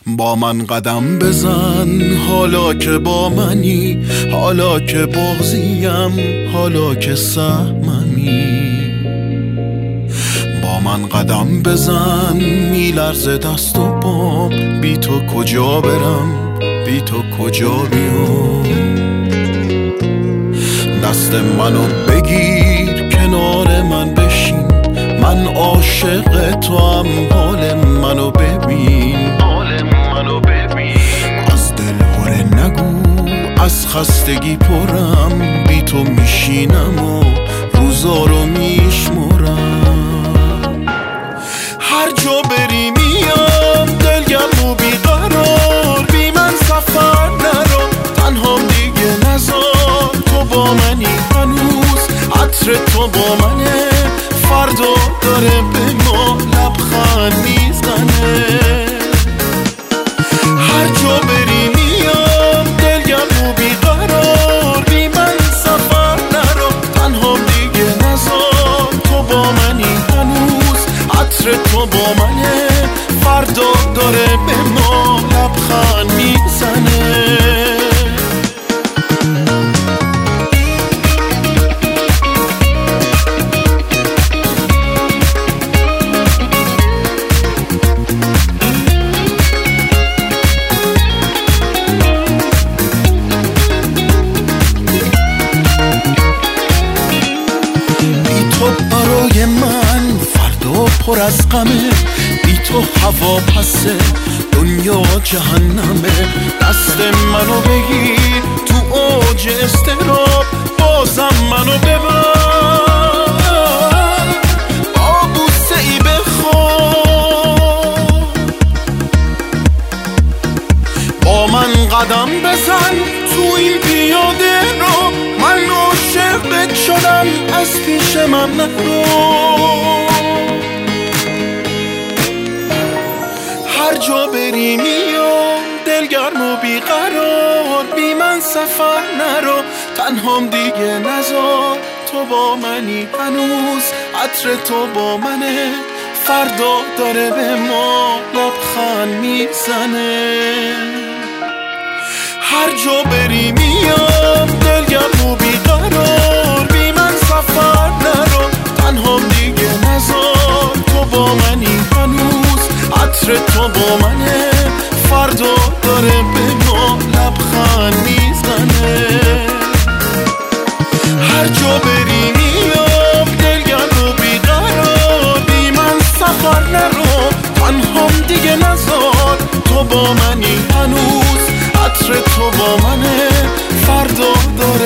با من قدم بزن حالا که با منی، حالا که بغضیم، حالا که سهممی. با من قدم بزن میلرزه دست و پام، بی تو کجا برم، بی تو کجا بیام. دست منو بگیر کنار من بشین، من عاشق تو هم، حال منو ببین. از دل هره نگو، از خستگی پرم، بی تو میشینم و روزا رو میشمرم. هر جا بری میام دلگرم و بیقرار، بی من سفر نرو تنهام دیگه نزار. تو با منی هنوز، عطر تو با منه، فردا داره به ما لبخند میزنه. هر جا بری میام دلگرم و بیقرار، بی من سفر نرو تنهام دیگه نزار. تو با منی هنوز، عطر تو با منه، فردا داره به ما لبخند میزنه. برای من فردا پر از غمه، بی تو هوا پسه، دنیا جهنمه. دست منو بگیر تو اوج اضطراب، بازم منو ببر، با بوسه ای بخواب. با من قدم بزن تو این پیاده رو، من عاشقت شدم از پیش من نرو. هر جا بری میام دلگرم و بیقرار، بی من سفر نرو تنهام دیگه نزار. تو با منی هنوز، عطر تو با منه، فردا داره به ما لبخند میزنه. هر جا بری میام دلگرم و بیقرار، بی من سفر نرو تنهام دیگه نزار. تو با منی هنوز، عطر تو با منه، فردا داره به ما لبخند میزنه. هر جا بری میام دلگرم و بیقرار، بی من سفر نرو تنهام دیگه نزار. تو با منی هنوز، عطر تو با منه، فردا داره